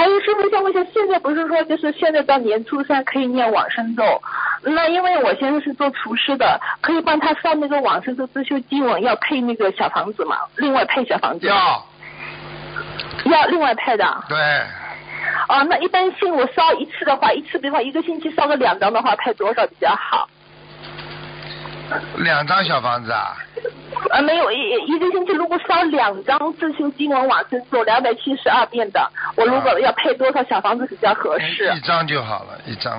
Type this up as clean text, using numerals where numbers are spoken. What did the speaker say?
还有师傅想问一下，现在不是说就是现在到年初三可以念往生咒，那因为我现在是做厨师的，可以帮他烧那个往生咒自修经文，要配那个小房子吗？另外配小房子？要另外配的。 对。 那一般性我烧一次的话，一次比方一个星期烧个2张的话，配多少比较好 ？2张小房子啊？ 没有，一个星期如果烧2张自修经文往生咒272遍的，我如果要配多少小房子比较合适？ 1张就好了，1张。